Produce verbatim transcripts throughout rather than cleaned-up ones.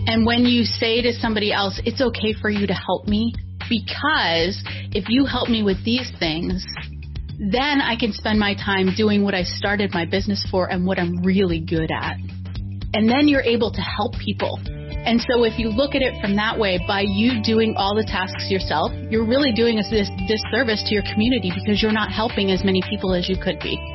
And when you say to somebody else, it's okay for you to help me, because if you help me with these things, then I can spend my time doing what I started my business for and what I'm really good at. And then you're able to help people. And so if you look at it from that way, by you doing all the tasks yourself, you're really doing a dis- disservice to your community because you're not helping as many people as you could be.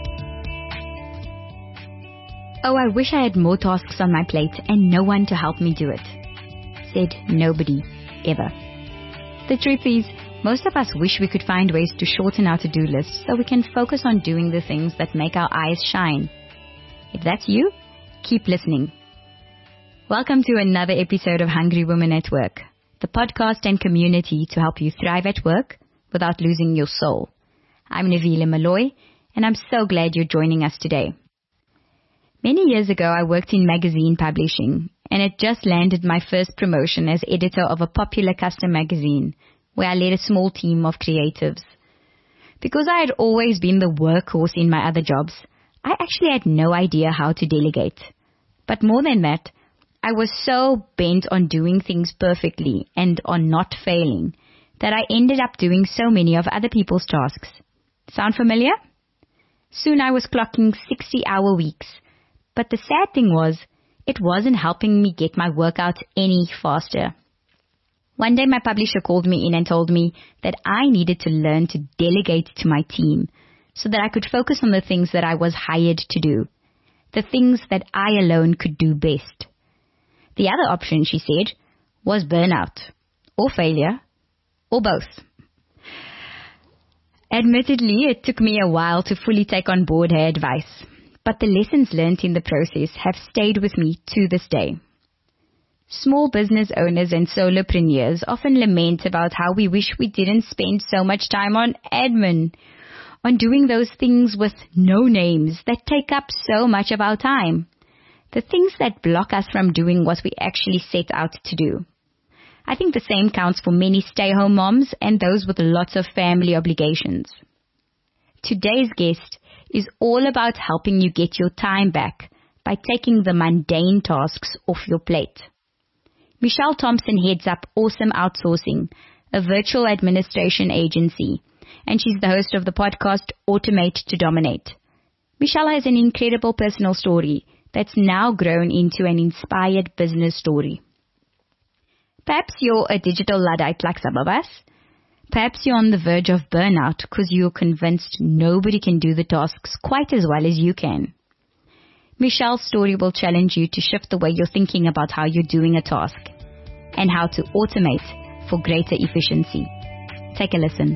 Oh, I wish I had more tasks on my plate and no one to help me do it. Said nobody, ever. The truth is, most of us wish we could find ways to shorten our to-do lists so we can focus on doing the things that make our eyes shine. If that's you, keep listening. Welcome to another episode of Hungry Women at Work, the podcast and community to help you thrive at work without losing your soul. I'm Navila Malloy, and I'm so glad you're joining us today. Many years ago, I worked in magazine publishing, and had just landed my first promotion as editor of a popular custom magazine, where I led a small team of creatives. Because I had always been the workhorse in my other jobs, I actually had no idea how to delegate. But more than that, I was so bent on doing things perfectly and on not failing that I ended up doing so many of other people's tasks. Sound familiar? Soon I was clocking sixty-hour weeks. But the sad thing was, it wasn't helping me get my work out any faster. One day my publisher called me in and told me that I needed to learn to delegate to my team so that I could focus on the things that I was hired to do, the things that I alone could do best. The other option, she said, was burnout, or failure, or both. Admittedly, it took me a while to fully take on board her advice, but the lessons learned in the process have stayed with me to this day. Small business owners and solopreneurs often lament about how we wish we didn't spend so much time on admin, on doing those things with no names that take up so much of our time. The things that block us from doing what we actually set out to do. I think the same counts for many stay-home moms and those with lots of family obligations. Today's guest is all about helping you get your time back by taking the mundane tasks off your plate. Michelle Thompson heads up Awesome Outsourcing, a virtual administration agency, and she's the host of the podcast Automate to Dominate. Michelle has an incredible personal story that's now grown into an inspired business story. Perhaps you're a digital Luddite like some of us. Perhaps you're on the verge of burnout because you're convinced nobody can do the tasks quite as well as you can. Michelle's story will challenge you to shift the way you're thinking about how you're doing a task and how to automate for greater efficiency. Take a listen.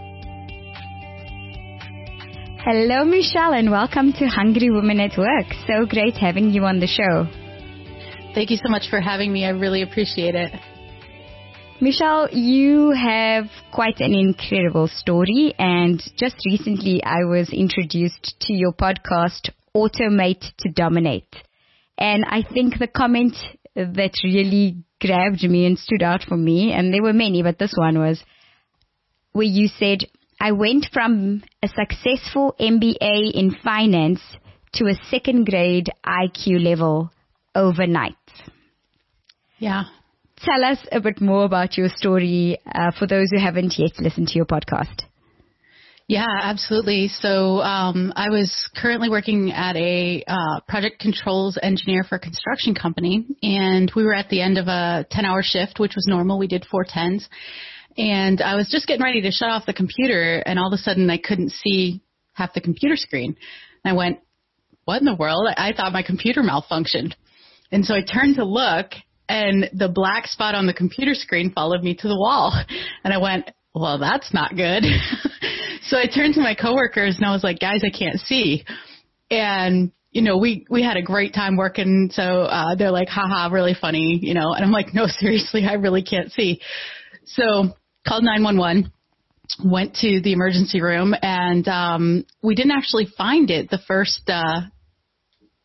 Hello, Michelle, and welcome to Hungry Women at Work. So great having you on the show. Thank you so much for having me. I really appreciate it. Michelle, you have quite an incredible story, and just recently I was introduced to your podcast, Automate to Dominate. And I think the comment that really grabbed me and stood out for me, and there were many, but this one was where you said, I went from a successful M B A in finance to a second grade I Q level overnight. Yeah. Tell us a bit more about your story uh, for those who haven't yet listened to your podcast. Yeah, absolutely. So um, I was currently working at a uh, project controls engineer for a construction company, and we were at the end of a ten-hour shift, which was normal. We did four tens. And I was just getting ready to shut off the computer, and all of a sudden I couldn't see half the computer screen. And I went, what in the world? I thought my computer malfunctioned. And so I turned to look, and the black spot on the computer screen followed me to the wall. And I went, well, that's not good. So I turned to my coworkers, and I was like, guys, I can't see. And, you know, we, we had a great time working. So uh, they're like, haha, really funny, you know. And I'm like, no, seriously, I really can't see. So called nine one one, went to the emergency room, and um, we didn't actually find it the first uh,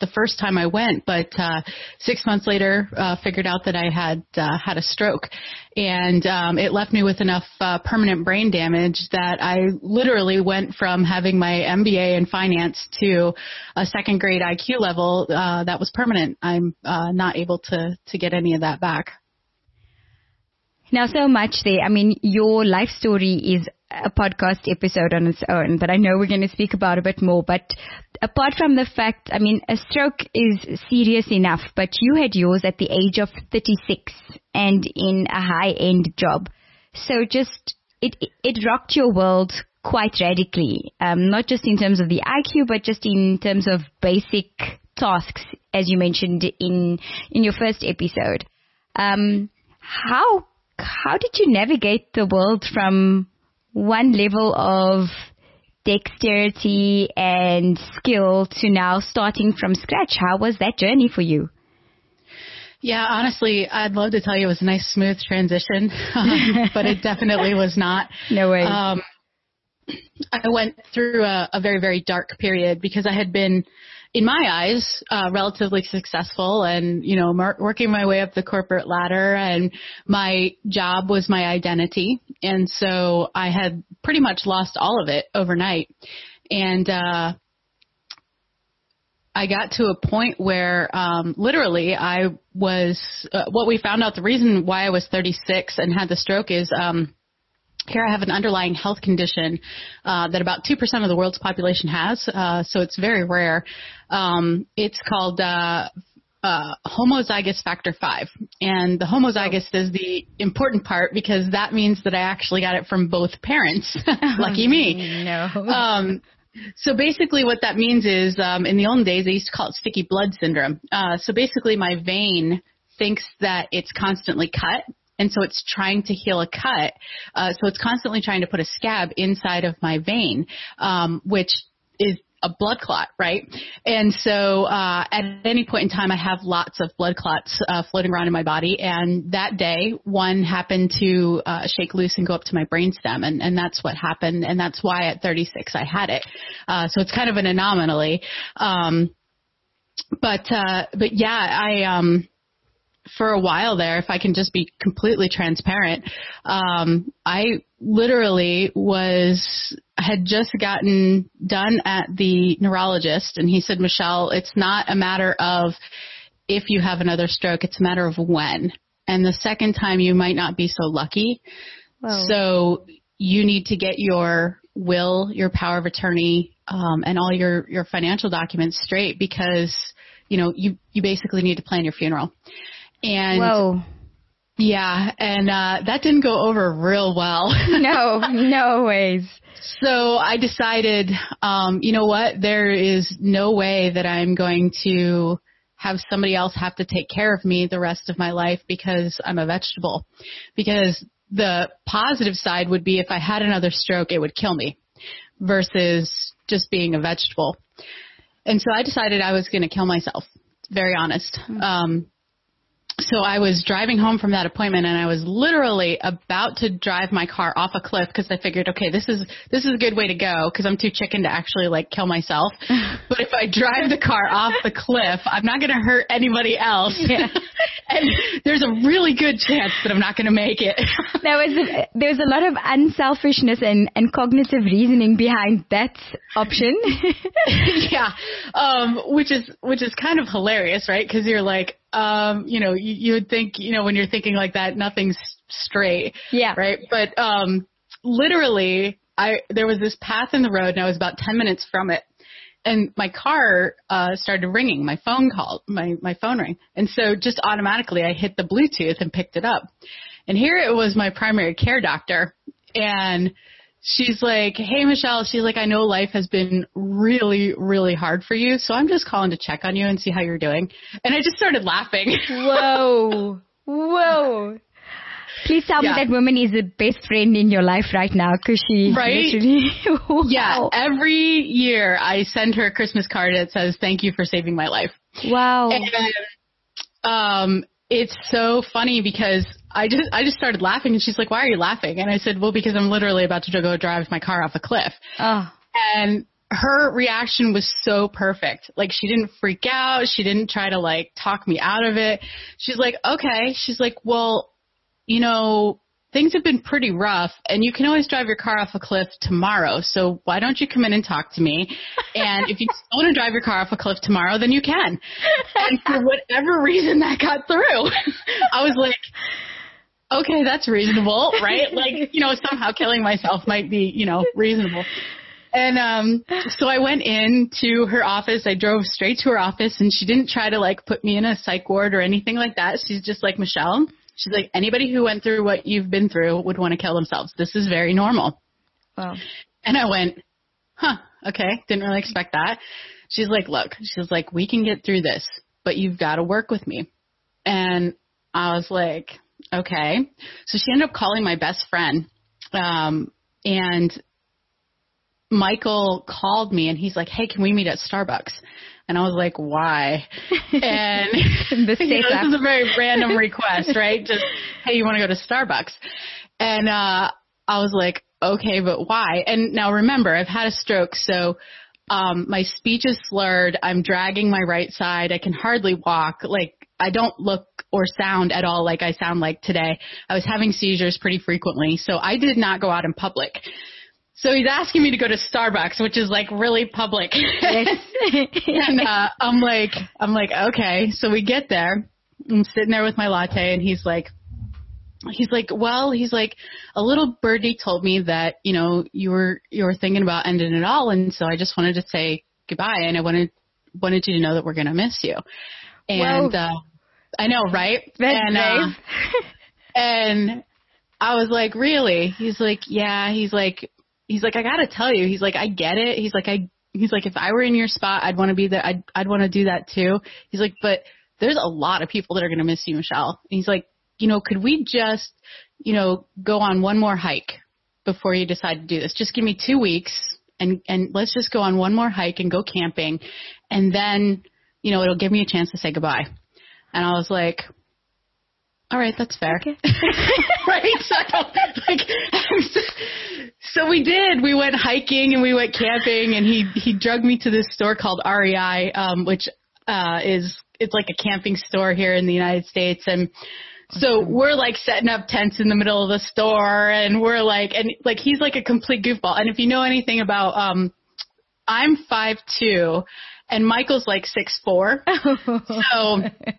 the first time I went, but uh, six months later, uh, figured out that I had uh, had a stroke, and um, it left me with enough uh, permanent brain damage that I literally went from having my M B A in finance to a second grade I Q level uh, that was permanent. I'm uh, not able to to get any of that back. Now, so much there. I mean, your life story is a podcast episode on its own, but I know we're going to speak about a bit more. But apart from the fact, I mean, a stroke is serious enough, but you had yours at the age of thirty-six and in a high-end job. So just, it it rocked your world quite radically, um, not just in terms of the I Q, but just in terms of basic tasks, as you mentioned in in your first episode. Um, how How did you navigate the world from one level of dexterity and skill to now starting from scratch? How was that journey for you? Yeah, honestly, I'd love to tell you it was a nice, smooth transition, um, but it definitely was not. No way. Um, I went through a, a very, very dark period because I had been, in my eyes, uh, relatively successful and, you know, mar- working my way up the corporate ladder, and my job was my identity. And so I had pretty much lost all of it overnight. And, uh, I got to a point where, um, literally I was, uh, what we found out, the reason why I was thirty-six and had the stroke is, um, here I have an underlying health condition uh, that about two percent of the world's population has, uh, so it's very rare. Um, it's called uh, uh, homozygous factor five, and the homozygous is the important part because that means that I actually got it from both parents. Lucky me. No. Um, so basically what that means is um, in the olden days, they used to call it sticky blood syndrome. Uh, so basically my vein thinks that it's constantly cut. And so it's trying to heal a cut. Uh, so it's constantly trying to put a scab inside of my vein, um, which is a blood clot, right? And so uh, at any point in time, I have lots of blood clots uh, floating around in my body. And that day, one happened to uh, shake loose and go up to my brainstem. And, and that's what happened. And that's why at thirty-six, I had it. Uh, so it's kind of an anomaly. Um, but, uh, but yeah, I... Um, for a while there, if I can just be completely transparent, um, I literally was, had just gotten done at the neurologist, and he said, Michelle, it's not a matter of if you have another stroke, it's a matter of when. And the second time you might not be so lucky. Wow. So you need to get your will, your power of attorney, um, and all your, your financial documents straight because, you know, you, you basically need to plan your funeral. And Whoa. Yeah, and uh, that didn't go over real well. No, no ways. So I decided, um, you know what, there is no way that I'm going to have somebody else have to take care of me the rest of my life because I'm a vegetable. Because the positive side would be if I had another stroke, it would kill me versus just being a vegetable. And so I decided I was going to kill myself, very honest. Mm-hmm. Um So I was driving home from that appointment, and I was literally about to drive my car off a cliff because I figured, okay, this is this is a good way to go because I'm too chicken to actually like kill myself. But if I drive the car off the cliff, I'm not going to hurt anybody else, yeah. And there's a really good chance that I'm not going to make it. There was a, there was a lot of unselfishness and, and cognitive reasoning behind that option. Yeah, um, which is which is kind of hilarious, right? Because you're like. Um, you know, you, you would think, you know, when you're thinking like that, nothing's straight. Yeah. Right. But, um, literally I, there was this path in the road and I was about ten minutes from it and my car, uh, started ringing. My phone called, my, my phone rang. And so just automatically I hit the Bluetooth and picked it up. And here it was my primary care doctor. And she's like, hey, Michelle, she's like, I know life has been really, really hard for you, so I'm just calling to check on you and see how you're doing. And I just started laughing. Whoa. Whoa. Please tell yeah. me that woman is the best friend in your life right now because she right? literally... Wow. Yeah, every year I send her a Christmas card that says, thank you for saving my life. Wow. And um, it's so funny because I just I just started laughing, and she's like, why are you laughing? And I said, well, because I'm literally about to go drive my car off a cliff. Oh. And her reaction was so perfect. Like, she didn't freak out. She didn't try to like talk me out of it. She's like, okay. She's like, well, you know, things have been pretty rough and you can always drive your car off a cliff tomorrow. So why don't you come in and talk to me? And if you want to drive your car off a cliff tomorrow, then you can. And for whatever reason that got through, I was like, okay, that's reasonable, right? Like, you know, somehow killing myself might be, you know, reasonable. And um so I went into her office. I drove straight to her office, and she didn't try to like put me in a psych ward or anything like that. She's just like, Michelle, she's like, anybody who went through what you've been through would want to kill themselves. This is very normal. Wow. And I went, huh, okay, didn't really expect that. She's like, look, she's like, we can get through this, but you've got to work with me. And I was like, okay. So she ended up calling my best friend, um, and Michael called me and he's like, hey, can we meet at Starbucks? And I was like, why? And you know, this is a very random request, right? Just, hey, you want to go to Starbucks? And uh, I was like, okay, but why? And now remember, I've had a stroke, so um, my speech is slurred. I'm dragging my right side. I can hardly walk. Like, I don't look or sound at all like I sound like today. I was having seizures pretty frequently, so I did not go out in public. So he's asking me to go to Starbucks, which is like really public. Yes. And uh, I'm like, I'm like, okay. So we get there. I'm sitting there with my latte, and he's like, he's like, well, he's like, a little birdie told me that, you know, you were you were thinking about ending it all, and so I just wanted to say goodbye, and I wanted wanted you to know that we're gonna miss you. And uh, I know, right? That's and nice. uh, and I was like, really? He's like, yeah. He's like. He's like, I gotta tell you, he's like, I get it. He's like, I, he's like, if I were in your spot, I'd want to be there. I'd, I'd want to do that too. He's like, but there's a lot of people that are going to miss you, Michelle. And he's like, you know, could we just, you know, go on one more hike before you decide to do this? Just give me two weeks and, and let's just go on one more hike and go camping. And then, you know, it'll give me a chance to say goodbye. And I was like, all right, that's fair. Okay. Right? So, like, so we did. We went hiking and we went camping, and he, he drugged me to this store called R E I, um, which uh, is it's like a camping store here in the United States. And so okay. We're like setting up tents in the middle of the store, and we're like, and like he's like a complete goofball. And if you know anything about, um, I'm five two, and Michael's like six four, so.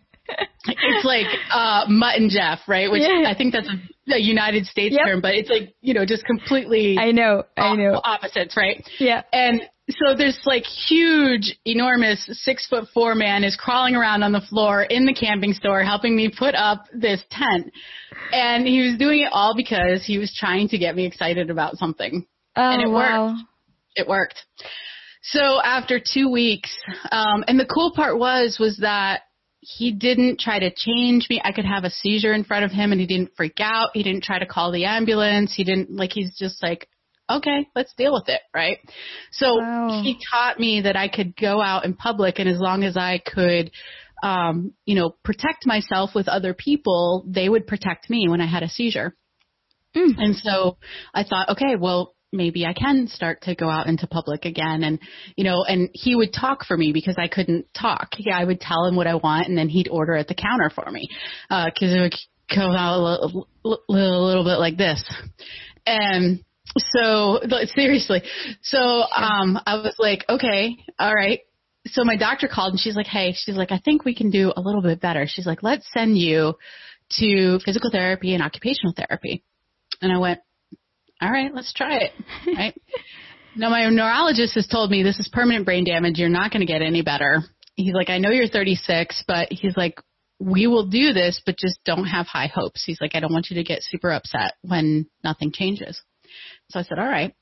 It's like uh, Mutt and Jeff, right? Which yeah. I think that's a, a United States yep. term, but it's like, you know, just completely I know, I know. opposites, right? Yeah. And so this like huge, enormous six foot four man is crawling around on the floor in the camping store helping me put up this tent. And he was doing it all because he was trying to get me excited about something. Oh, and it wow. worked. It worked. So after two weeks, um, and the cool part was, was that he didn't try to change me. I could have a seizure in front of him and he didn't freak out. He didn't try to call the ambulance. He didn't like, he's just like, okay, let's deal with it. Right. So wow. He taught me that I could go out in public, and as long as I could, um, you know, protect myself with other people, they would protect me when I had a seizure. Mm. And so I thought, okay, well, maybe I can start to go out into public again. And, you know, and he would talk for me because I couldn't talk. Yeah, I would tell him what I want, and then he'd order at the counter for me. Uh, cause it would come out a little, little, little bit like this. And so seriously, so, um, I was like, okay, all right. So my doctor called, and she's like, hey, she's like, I think we can do a little bit better. She's like, let's send you to physical therapy and occupational therapy. And I went, all right, let's try it. Right. Now, my neurologist has told me this is permanent brain damage. You're not going to get any better. He's like, I know you're thirty-six, but he's like, we will do this, but just don't have high hopes. He's like, I don't want you to get super upset when nothing changes. So I said, all right.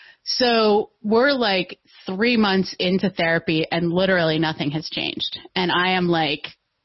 So we're like three months into therapy, and literally nothing has changed. And I am like,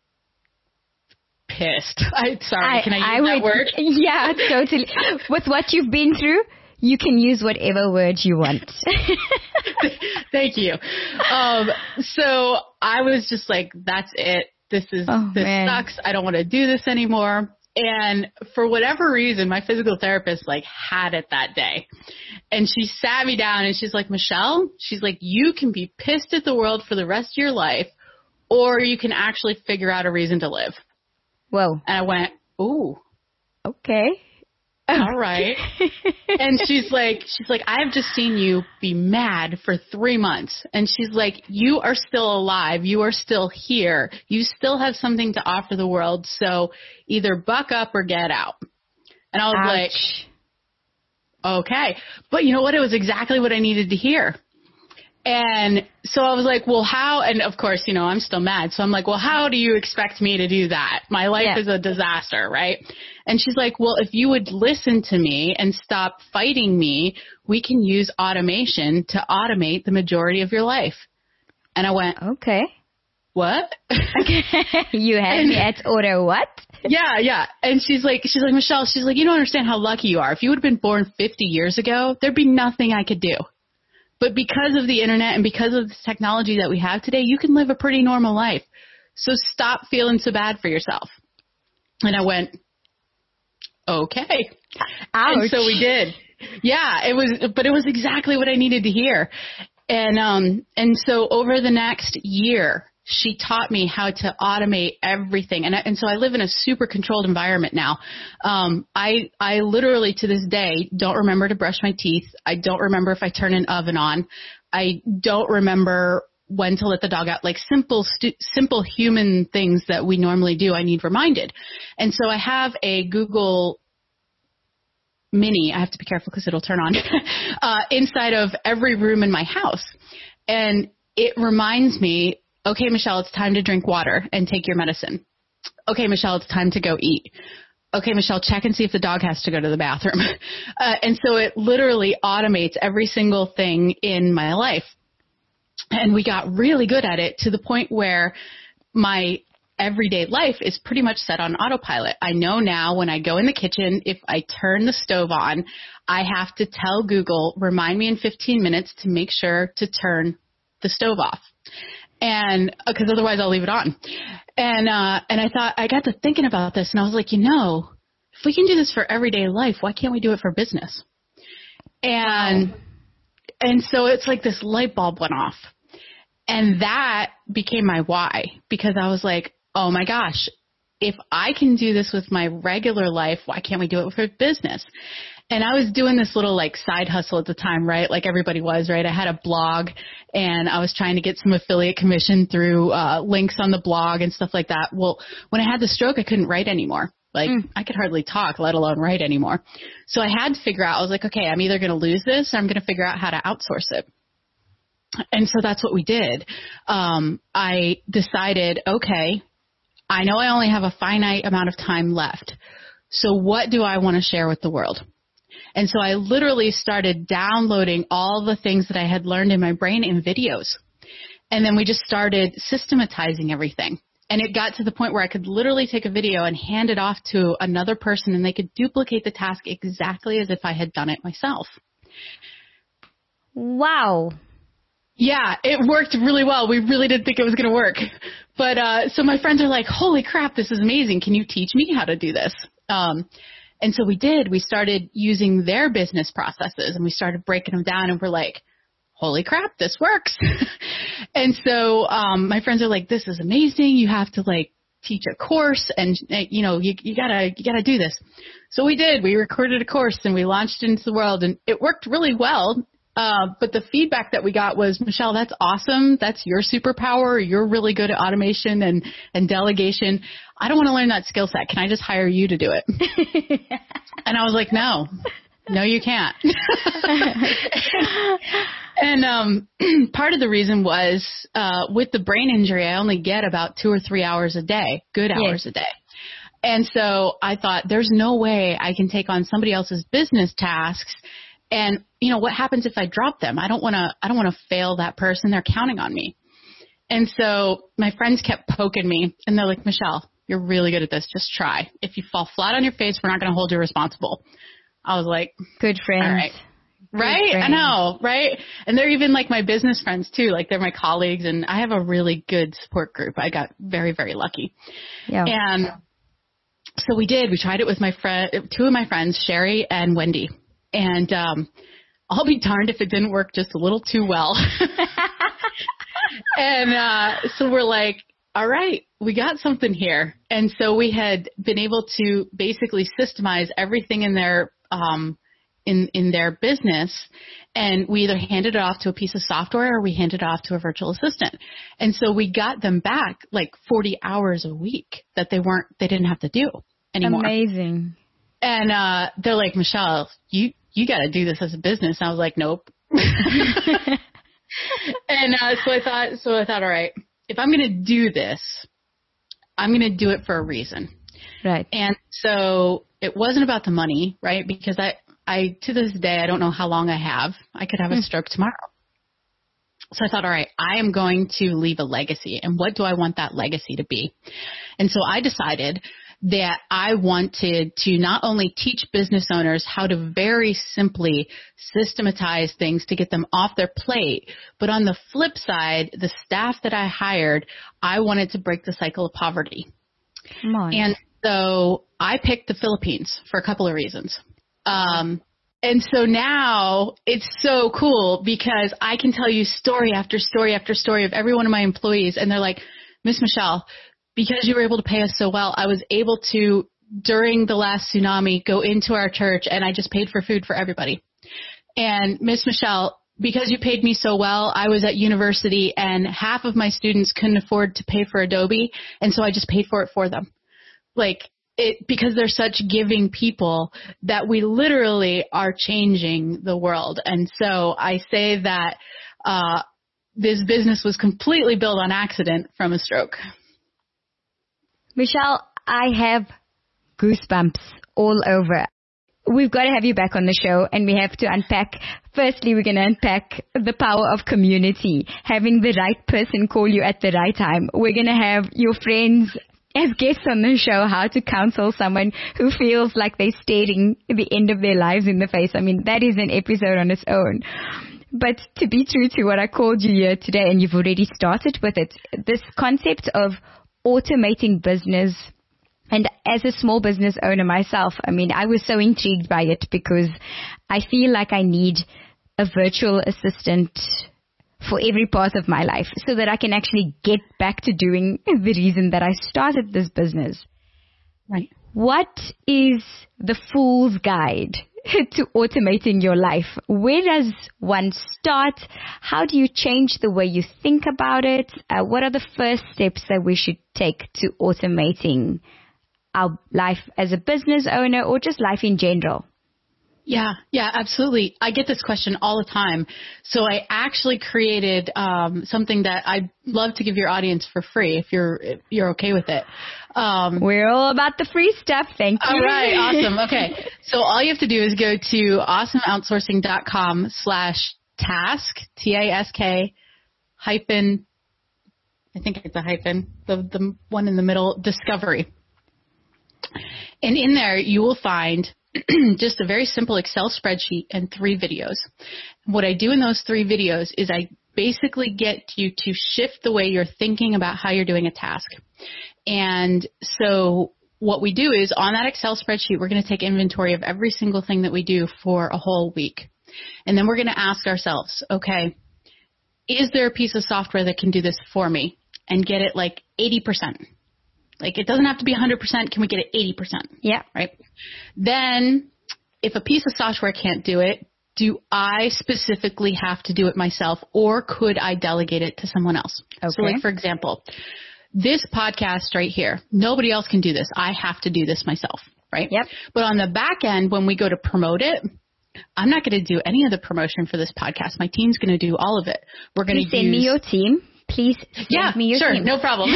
pissed. I sorry, I, can I use I that would, word? Yeah, totally. With what you've been through, you can use whatever word you want. Thank you. Um, so I was just like, that's it. This is oh, this man. sucks. I don't want to do this anymore. And for whatever reason, my physical therapist like had it that day. And she sat me down and she's like, Michelle, she's like, you can be pissed at the world for the rest of your life, or you can actually figure out a reason to live. Whoa. And I went, ooh. Okay. All right. And she's like, she's like, I've just seen you be mad for three months. And she's like, you are still alive. You are still here. You still have something to offer the world. So either buck up or get out. And I was Ouch. like, okay. But you know what? It was exactly what I needed to hear. And so I was like, well, how? And of course, you know, I'm still mad. So I'm like, well, how do you expect me to do that? My life yeah. is a disaster, right? And she's like, well, if you would listen to me and stop fighting me, we can use automation to automate the majority of your life. And I went, okay. What? You had me at order what? Yeah, yeah. And she's like, she's like, Michelle, she's like, you don't understand how lucky you are. If you would have been born fifty years ago, there'd be nothing I could do. But because of the internet and because of the technology that we have today, you can live a pretty normal life. So stop feeling so bad for yourself. And I went, okay. Ouch. And so we did. Yeah, it was, but it was exactly what I needed to hear. And, um, and so over the next year, she taught me how to automate everything. And, I, and so I live in a super controlled environment now. Um, I, I literally to this day don't remember to brush my teeth. I don't remember if I turn an oven on. I don't remember when to let the dog out, like simple, stu- simple human things that we normally do. I need reminded. And so I have a Google Mini. I have to be careful because it'll turn on uh, inside of every room in my house. And it reminds me, okay, Michelle, it's time to drink water and take your medicine. Okay, Michelle, it's time to go eat. Okay, Michelle, check and see if the dog has to go to the bathroom. Uh, and so it literally automates every single thing in my life. And we got really good at it to the point where my everyday life is pretty much set on autopilot. I know now when I go in the kitchen, if I turn the stove on, I have to tell Google, remind me in fifteen minutes to make sure to turn the stove off. And because otherwise I'll leave it on. And, uh, and I thought, I got to thinking about this and I was like, you know, if we can do this for everyday life, why can't we do it for business? And, wow. and so it's like this light bulb went off. And that became my why, because I was like, oh my gosh, if I can do this with my regular life, why can't we do it for business? And I was doing this little like side hustle at the time, right? Like everybody was, right? I had a blog and I was trying to get some affiliate commission through uh, links on the blog and stuff like that. Well, when I had the stroke, I couldn't write anymore. Like mm. I could hardly talk, let alone write anymore. So I had to figure out, I was like, okay, I'm either going to lose this or I'm going to figure out how to outsource it. And so that's what we did. Um, I decided, okay, I know I only have a finite amount of time left. So what do I want to share with the world? And so I literally started downloading all the things that I had learned in my brain in videos. And then we just started systematizing everything. And it got to the point where I could literally take a video and hand it off to another person and they could duplicate the task exactly as if I had done it myself. Wow. Yeah, it worked really well. We really didn't think it was going to work. But uh, so my friends are like, holy crap, this is amazing. Can you teach me how to do this? Um, and so we did. We started using their business processes and we started breaking them down and we're like, holy crap, this works. And so um, my friends are like, this is amazing. You have to like teach a course and, you know, you, you gotta, you gotta do this. So we did. We recorded a course and we launched it into the world and it worked really well. Uh, but the feedback that we got was, Michelle, that's awesome. That's your superpower. You're really good at automation and, and delegation. I don't want to learn that skill set. Can I just hire you to do it? And I was like, no, no, you can't. And um, part of the reason was uh, with the brain injury, I only get about two or three hours a day, good hours yes. a day. And so I thought, there's no way I can take on somebody else's business tasks. And, you know, what happens if I drop them? I don't want to, I don't want to fail that person. They're counting on me. And so my friends kept poking me and they're like, Michelle, you're really good at this. Just try. If you fall flat on your face, we're not going to hold you responsible. I was like, good friends. All right. Good right. Friends. I know. Right. And they're even like my business friends too. Like they're my colleagues and I have a really good support group. I got very, very lucky. Yeah. And so we did. We tried it with my friend, two of my friends, Sherry and Wendy. And um, I'll be darned if it didn't work just a little too well. And uh, so we're like, all right, we got something here. And so we had been able to basically systemize everything in their um, in in their business, and we either handed it off to a piece of software or we handed it off to a virtual assistant. And so we got them back like forty hours a week that they weren't they didn't have to do anymore. Amazing. And uh, they're like, Michelle, you you got to do this as a business. And I was like, nope. And uh, so I thought, so I thought, all right, if I'm going to do this, I'm going to do it for a reason. Right. And so it wasn't about the money, right? Because I, I, to this day, I don't know how long I have. I could have a stroke tomorrow. So I thought, all right, I am going to leave a legacy. And what do I want that legacy to be? And so I decided that I wanted to not only teach business owners how to very simply systematize things to get them off their plate, but on the flip side, the staff that I hired, I wanted to break the cycle of poverty. Come on. And so I picked the Philippines for a couple of reasons. Um, and so now it's so cool because I can tell you story after story after story of every one of my employees, and they're like, Miss Michelle, because you were able to pay us so well, I was able to, during the last tsunami, go into our church and I just paid for food for everybody. And Miss Michelle, because you paid me so well, I was at university and half of my students couldn't afford to pay for Adobe, and so I just paid for it for them. Like, it, because they're such giving people that we literally are changing the world. And so I say that uh, this business was completely built on accident from a stroke. Michelle, I have goosebumps all over. We've got to have you back on the show, and we have to unpack. Firstly, we're going to unpack the power of community, having the right person call you at the right time. We're going to have your friends as guests on the show, how to counsel someone who feels like they're staring the end of their lives in the face. I mean, that is an episode on its own. But to be true to what I called you here today, and you've already started with it, this concept of automating business. And as a small business owner myself, I mean, I was so intrigued by it because I feel like I need a virtual assistant for every part of my life so that I can actually get back to doing the reason that I started this business. Right. What is the fool's guide to automating your life? Where does one start? How do you change the way you think about it? Uh, what are the first steps that we should take to automating our life as a business owner or just life in general? Yeah, yeah, absolutely. I get this question all the time. So I actually created um, something that I'd love to give your audience for free if you're if you're okay with it. Um, We're all about the free stuff. Thank you. All right, awesome. Okay, so all you have to do is go to awesome outsourcing dot com slash task, T A S K, hyphen, I think it's a hyphen, the the one in the middle, discovery. And in there you will find just a very simple Excel spreadsheet and three videos. What I do in those three videos is I basically get you to shift the way you're thinking about how you're doing a task. And so what we do is on that Excel spreadsheet, we're going to take inventory of every single thing that we do for a whole week. And then we're going to ask ourselves, okay, is there a piece of software that can do this for me and get it like eighty percent? Like, it doesn't have to be one hundred percent. Can we get it eighty percent? Yeah. Right? Then, if a piece of software can't do it, do I specifically have to do it myself, or could I delegate it to someone else? Okay. So, like, for example, this podcast right here, nobody else can do this. I have to do this myself, right? Yep. But on the back end, when we go to promote it, I'm not going to do any of the promotion for this podcast. My team's going to do all of it. We're going to use... send me your team. Please send yeah, me your sure, team. no problem.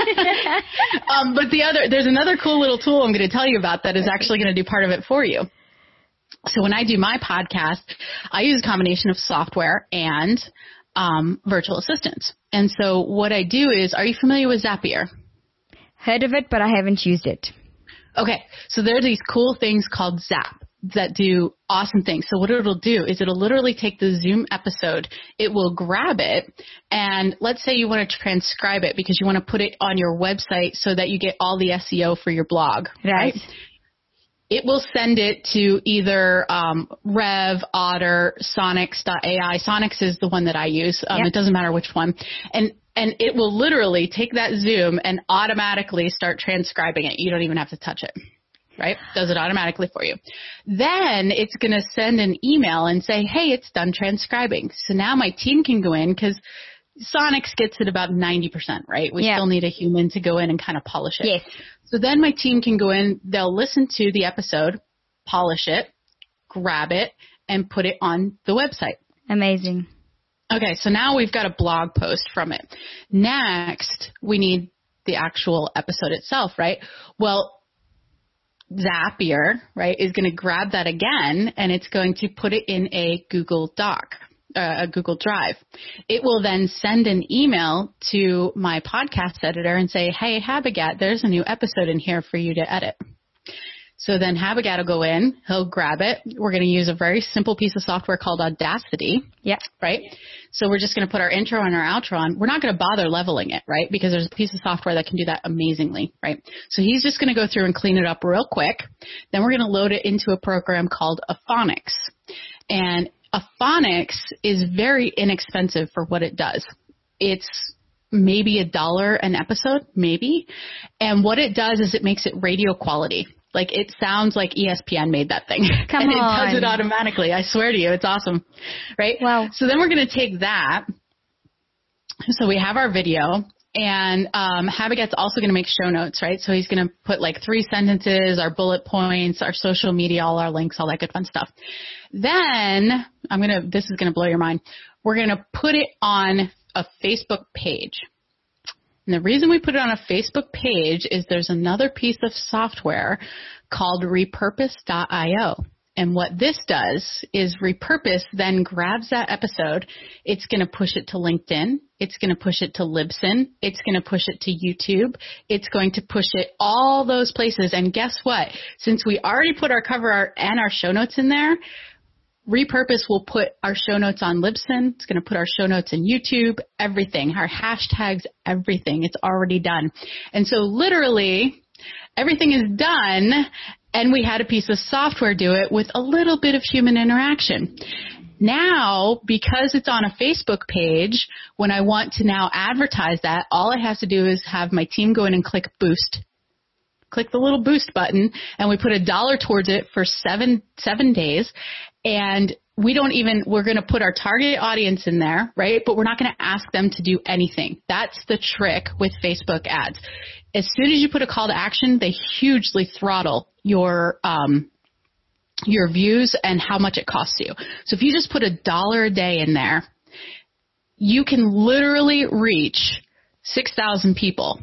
um, but the other, there's another cool little tool I'm going to tell you about that is actually going to do part of it for you. So when I do my podcast, I use a combination of software and um, virtual assistants. And so what I do is, are you familiar with Zapier? Heard of it, but I haven't used it. Okay, so there are these cool things called Zap. that do awesome things. So what it'll do is it'll literally take the Zoom episode, it will grab it, and let's say you want to transcribe it because you want to put it on your website so that you get all the S E O for your blog, right? right? It will send it to either um, Rev, Otter, Sonix dot A I. Sonix is the one that I use. Um, yep. It doesn't matter which one. And and it will literally take that Zoom and automatically start transcribing it. You don't even have to touch it, right? Does it automatically for you. Then it's going to send an email and say, hey, it's done transcribing. So now my team can go in because Sonix gets it about ninety percent, right? We yeah. still need a human to go in and kind of polish it. Yes. So then my team can go in, they'll listen to the episode, polish it, grab it, and put it on the website. Amazing. Okay, so now we've got a blog post from it. Next, we need the actual episode itself, right? Well, Zapier, right, is going to grab that again, and it's going to put it in a Google Doc. Uh, a Google Drive. It will then send an email to my podcast editor and say, hey, Habagat, there's a new episode in here for you to edit. So then Habagat will go in, he'll grab it. We're going to use a very simple piece of software called Audacity. Yeah. Right? So we're just going to put our intro and our outro on. We're not going to bother leveling it, right? Because there's a piece of software that can do that amazingly, right? So he's just going to go through and clean it up real quick. Then we're going to load it into a program called Aphonics. And Aphonics is very inexpensive for what it does. It's maybe a dollar an episode, maybe. And what it does is it makes it radio quality. Like it sounds like E S P N made that thing. Come and on. it does it automatically. I swear to you, it's awesome. Right? Wow. So then we're going to take that. So we have our video. And um, Habagat's also going to make show notes, right? So he's going to put like three sentences, our bullet points, our social media, all our links, all that good fun stuff. Then I'm going to, this is going to blow your mind. We're going to put it on a Facebook page. And the reason we put it on a Facebook page is there's another piece of software called repurpose dot io. And what this does is Repurpose then grabs that episode. It's going to push it to LinkedIn. It's going to push it to Libsyn. It's going to push it to YouTube. It's going to push it all those places. And guess what? Since we already put our cover art and our show notes in there, Repurpose will put our show notes on Libsyn. It's going to put our show notes in YouTube, everything, our hashtags, everything. It's already done. And so literally everything is done. And we had a piece of software do it with a little bit of human interaction. Now, because it's on a Facebook page, when I want to now advertise that, all I have to do is have my team go in and click boost. Click the little boost button, and we put a dollar towards it for seven, seven days. And we don't even, we're going to put our target audience in there, right? But we're not going to ask them to do anything. That's the trick with Facebook ads. As soon as you put a call to action, they hugely throttle your um, your views and how much it costs you. So if you just put a dollar a day in there, you can literally reach six thousand people.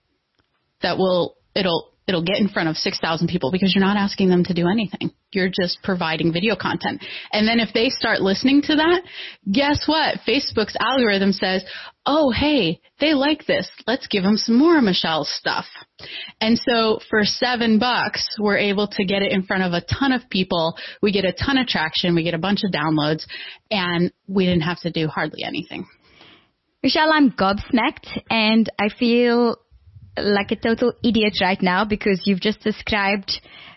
That will it'll it'll get in front of six thousand people because you're not asking them to do anything. You're just providing video content. And then if they start listening to that, guess what? Facebook's algorithm says, oh, hey, they like this. Let's give them some more of Michelle's stuff. And so for seven bucks, we're able to get it in front of a ton of people. We get a ton of traction. We get a bunch of downloads, and we didn't have to do hardly anything. Michelle, I'm gobsmacked, and I feel like a total idiot right now because you've just described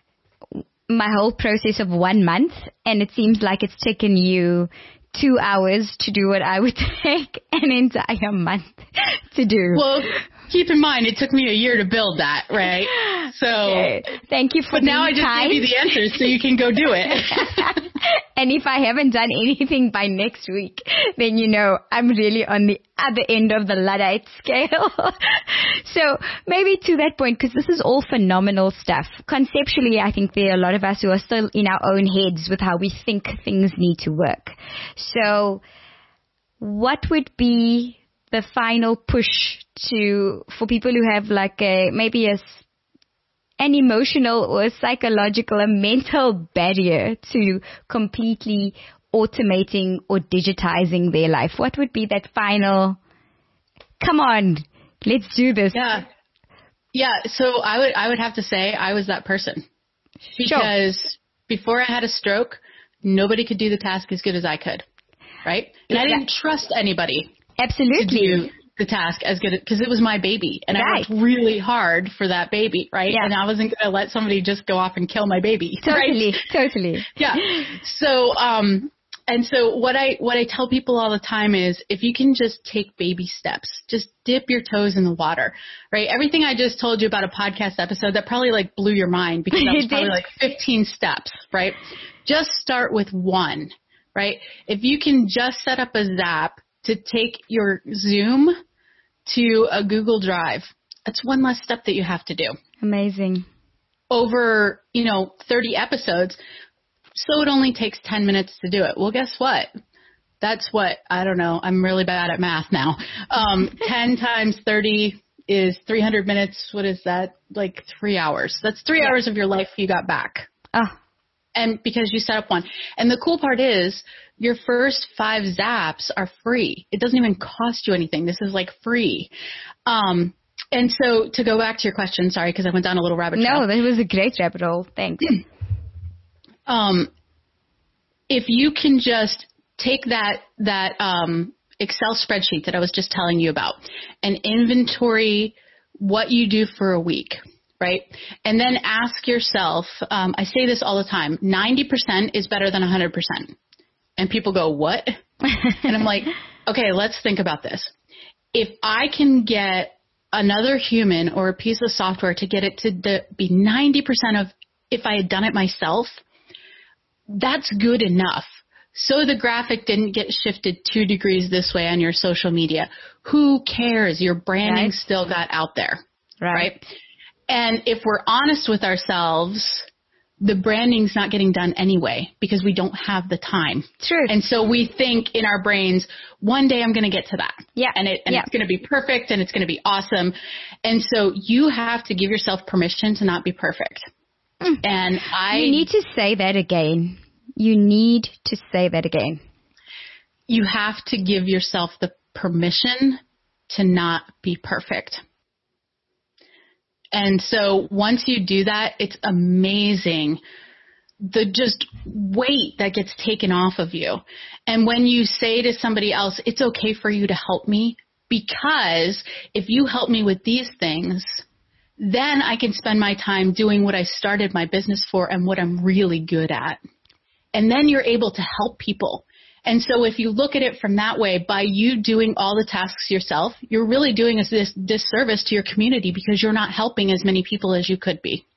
my whole process of one month, and it seems like it's taken you two hours to do what I would take an entire month to do. Well, keep in mind, it took me a year to build that, right? So, okay. Thank you for But now I just kind. gave you the answers so you can go do it. And if I haven't done anything by next week, then you know I'm really on the other end of the Luddite scale. So maybe to that point, because this is all phenomenal stuff. Conceptually, I think there are a lot of us who are still in our own heads with how we think things need to work. So what would be the final push to for people who have like a maybe a an emotional or a psychological, a mental barrier to completely automating or digitizing their life? What would be that final, come on, let's do this? Yeah. Yeah. So I would, I would have to say I was that person because before I had a stroke, nobody could do the task as good as I could, right? And I didn't trust anybody. Absolutely. To do the task as good because it was my baby, and right. I worked really hard for that baby, right? Yeah. And I wasn't going to let somebody just go off and kill my baby. Totally, right? totally. Yeah. So, um, and so what I what I tell people all the time is, if you can just take baby steps, just dip your toes in the water, right? Everything I just told you about a podcast episode that probably like blew your mind because that was probably like fifteen steps, right? Just start with one, right? If you can just set up a Zap to take your Zoom to a Google Drive, that's one less step that you have to do. Amazing. Over, you know, thirty episodes, so it only takes ten minutes to do it. Well, guess what? That's what, I don't know, I'm really bad at math now. Um, ten times thirty is three hundred minutes. What is that? Like three hours. That's three yeah. hours of your life you got back. Oh. And because you set up one. And the cool part is, your first five Zaps are free. It doesn't even cost you anything. This is like free. Um, and so to go back to your question, sorry, because I went down a little rabbit trail. No, that was a great rabbit hole. Thanks. um, if you can just take that, that um, Excel spreadsheet that I was just telling you about and inventory what you do for a week, right? And then ask yourself, um, I say this all the time, ninety percent is better than one hundred percent. And people go, what? And I'm like, okay, let's think about this. If I can get another human or a piece of software to get it to the, be ninety percent of if I had done it myself, that's good enough. So the graphic didn't get shifted two degrees this way on your social media. Who cares? Your branding right. still got out there. Right. right? And if we're honest with ourselves, the branding's not getting done anyway because we don't have the time. True. And so we think in our brains, one day I'm going to get to that. Yeah. And, it, and yeah. it's going to be perfect and it's going to be awesome. And so you have to give yourself permission to not be perfect. Mm. And I... You need to say that again. You need to say that again. You have to give yourself the permission to not be perfect. And so once you do that, it's amazing the just weight that gets taken off of you. And when you say to somebody else, it's okay for you to help me because if you help me with these things, then I can spend my time doing what I started my business for and what I'm really good at. And then you're able to help people. And so if you look at it from that way, by you doing all the tasks yourself, you're really doing a dis- disservice to your community because you're not helping as many people as you could be.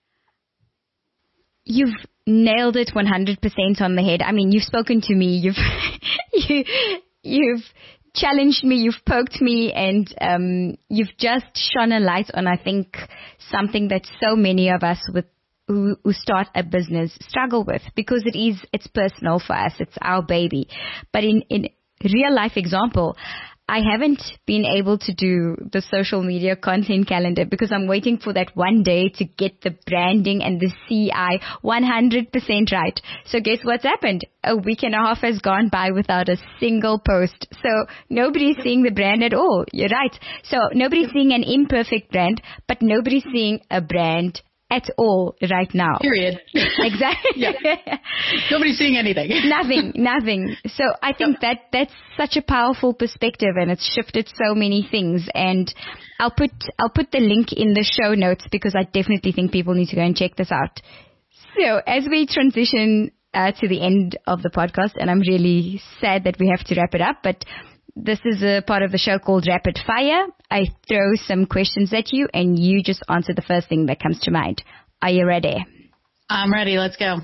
You've nailed it one hundred percent on the head. I mean, you've spoken to me. You've you, you've challenged me. You've poked me. And um, you've just shone a light on, I think, something that so many of us with Who, who start a business struggle with because it is, it's personal for us. It's our baby. But in, in real life example, I haven't been able to do the social media content calendar because I'm waiting for that one day to get the branding and the C I one hundred percent right. So guess what's happened? A week and a half has gone by without a single post. So nobody's seeing the brand at all. You're right. So nobody's seeing an imperfect brand, but nobody's seeing a brand at all right now. Period. Exactly. Yeah. Nobody's seeing anything. Nothing, nothing. So I think yep. that that's such a powerful perspective and it's shifted so many things. And I'll put, I'll put the link in the show notes because I definitely think people need to go and check this out. So as we transition uh, to the end of the podcast, and I'm really sad that we have to wrap it up, but this is a part of the show called Rapid Fire. I throw some questions at you and you just answer the first thing that comes to mind. Are you ready? I'm ready. Let's go.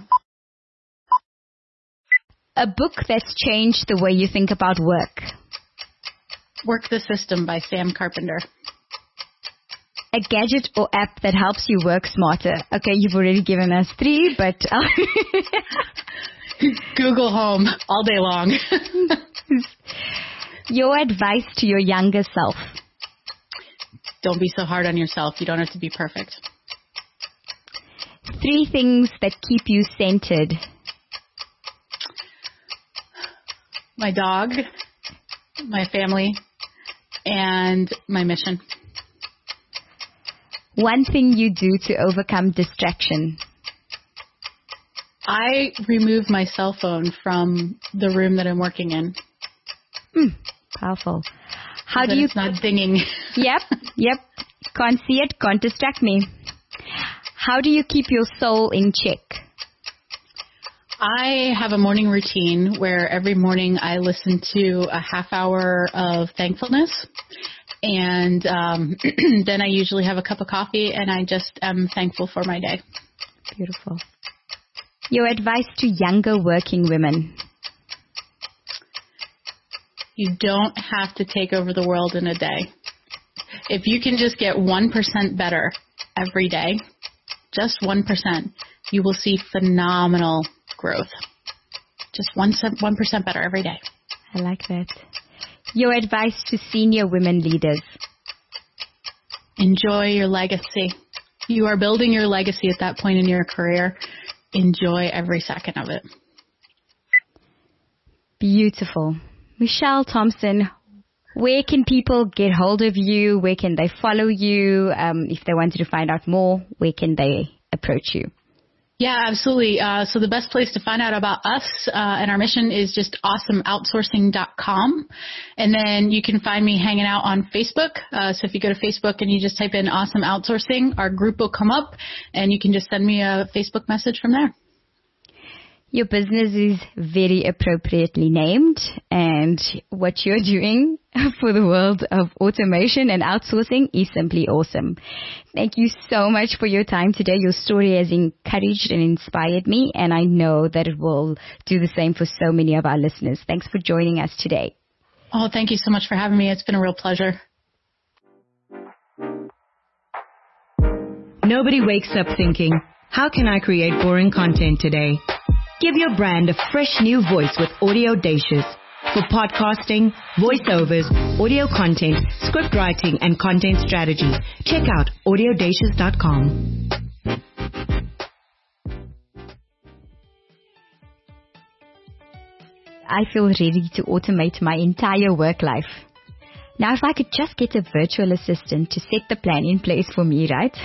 A book that's changed the way you think about work. Work the System by Sam Carpenter. A gadget or app that helps you work smarter. Okay, you've already given us three, but... Google Home all day long. Your advice to your younger self. Don't be so hard on yourself. You don't have to be perfect. Three things that keep you centered. My dog, my family, and my mission. One thing you do to overcome distraction. I remove my cell phone from the room that I'm working in. Mm, powerful. How so do you... It's not dinging. Yep, yep. Can't see it, can't distract me. How do you keep your soul in check? I have a morning routine where every morning I listen to a half hour of thankfulness. And um, then I usually have a cup of coffee and I just am thankful for my day. Beautiful. Your advice to younger working women? You don't have to take over the world in a day. If you can just get one percent better every day, just one percent, you will see phenomenal growth. Just one percent better every day. I like that. Your advice to senior women leaders? Enjoy your legacy. You are building your legacy at that point in your career. Enjoy every second of it. Beautiful. Michelle Thompson, where can people get hold of you? Where can they follow you? Um, if they wanted to find out more, where can they approach you? Yeah, absolutely. Uh, so the best place to find out about us uh, and our mission is just awesome outsourcing dot com. And then you can find me hanging out on Facebook. Uh, so if you go to Facebook and you just type in Awesome Outsourcing, our group will come up and you can just send me a Facebook message from there. Your business is very appropriately named, and what you're doing for the world of automation and outsourcing is simply awesome. Thank you so much for your time today. Your story has encouraged and inspired me, and I know that it will do the same for so many of our listeners. Thanks for joining us today. Oh, thank you so much for having me. It's been a real pleasure. Nobody wakes up thinking, how can I create boring content today? Give your brand a fresh new voice with Audiodacious. For podcasting, voiceovers, audio content, script writing, and content strategy, check out Audiodacious dot com. I feel ready to automate my entire work life. Now, if I could just get a virtual assistant to set the plan in place for me, right?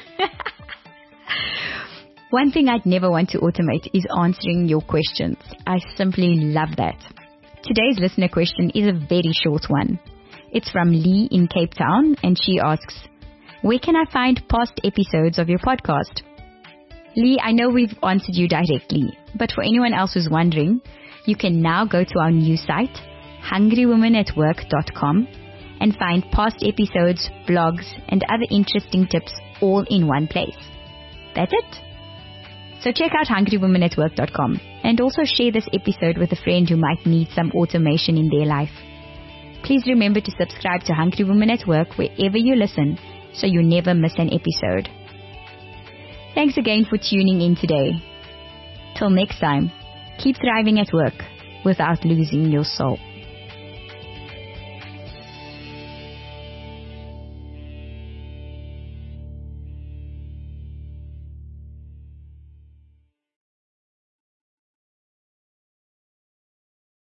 One thing I'd never want to automate is answering your questions. I simply love that. Today's listener question is a very short one. It's from Lee in Cape Town, and she asks, where can I find past episodes of your podcast? Lee, I know we've answered you directly, but for anyone else who's wondering, you can now go to our new site, hungry women at work dot com, and find past episodes, blogs, and other interesting tips all in one place. That's it. So check out hungry women at work dot com and also share this episode with a friend who might need some automation in their life. Please remember to subscribe to Hungry Women at Work wherever you listen so you never miss an episode. Thanks again for tuning in today. Till next time, keep thriving at work without losing your soul.